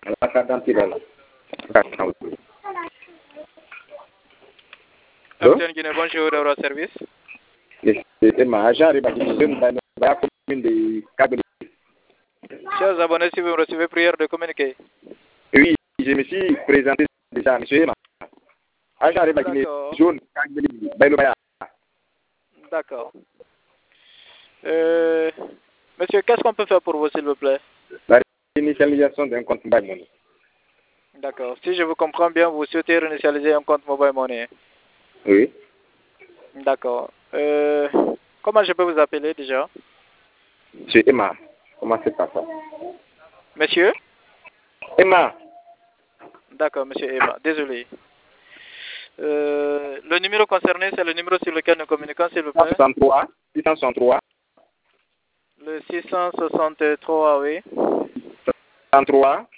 La carte d'identité là. MTN Guinée, bonjour, Euro Service. C'est ma agent de la commune de Kabylie. Chers abonnés, si vous recevez prière de communiquer. Oui, je me suis présenté déjà, monsieur Emma. Agent de la Guinée jaune, Kabylie, Bailobaya. D'accord. Monsieur, qu'est-ce qu'on peut faire pour vous, s'il vous plaît? La réinitialisation d'un compte Mobile Money. D'accord. Si je vous comprends bien, vous souhaitez réinitialiser un compte Mobile Money. Oui. D'accord. Comment je peux vous appeler déjà? Monsieur Emma. Comment c'est pas ça? Monsieur? Emma. D'accord, monsieur Emma. Désolé. Le numéro concerné, c'est le numéro sur lequel nous communiquons, s'il vous plaît. 663. Le 663, oui. 33.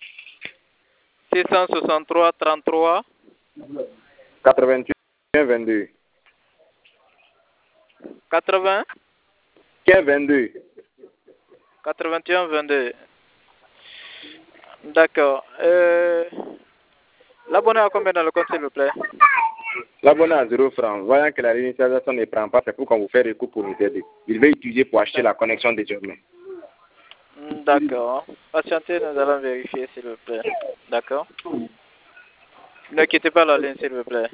663 33 81 22. 80 22. 81 22. D'accord. L'abonné a combien dans le compte, s'il vous plaît? L'abonné a 0 francs. Voyant que la réinitialisation ne prend pas, c'est pour qu'on vous fait recours pour nous aider. Il va utiliser pour acheter la connexion désormais. D'accord. Patientez, nous allons vérifier, s'il vous plaît. D'accord. Ne quittez pas la ligne, s'il vous plaît.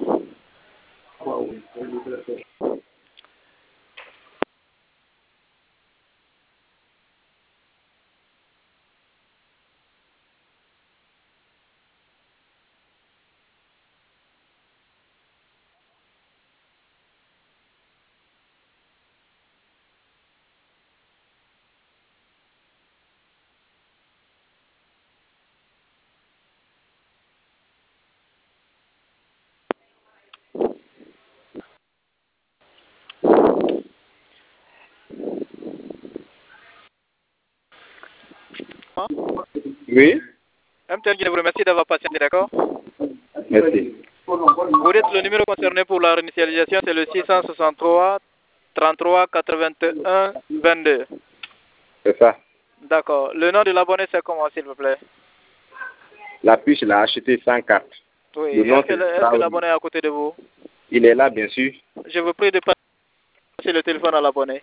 Oui. MTN Guinée vous remercie d'avoir patienté, d'accord? Merci. Vous dites le numéro concerné pour la réinitialisation, c'est le 663 33 81 22. C'est ça. D'accord. Le nom de l'abonné, c'est comment, s'il vous plaît? La puce, il a acheté 100 cartes. Oui. Est-ce que l'abonné est à côté de vous? Il est là, bien sûr. Je vous prie de passer le téléphone à l'abonné.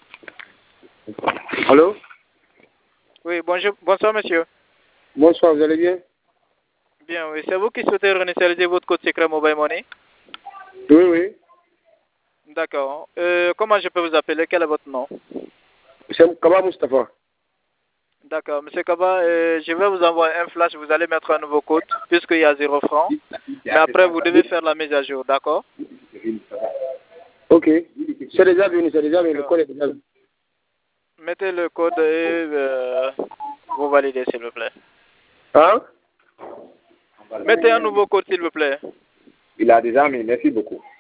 Allô? Oui, bonjour. Bonsoir, monsieur. Bonsoir, vous allez bien? Bien, oui. C'est vous qui souhaitez réinitialiser votre code secret Mobile Money? Oui, oui. D'accord. Comment je peux vous appeler? Quel est votre nom? C'est Kaba Mustafa. D'accord. Monsieur Kaba, je vais vous envoyer un flash. Vous allez mettre un nouveau code puisqu'il y a 0 francs. Mais après, vous devez faire la mise à jour. D'accord? Ok. C'est déjà venu, le code est déjà venu. Mettez le code et vous validez, s'il vous plaît. Hein? Mettez un nouveau code, s'il vous plaît. Il a déjà mis, merci beaucoup.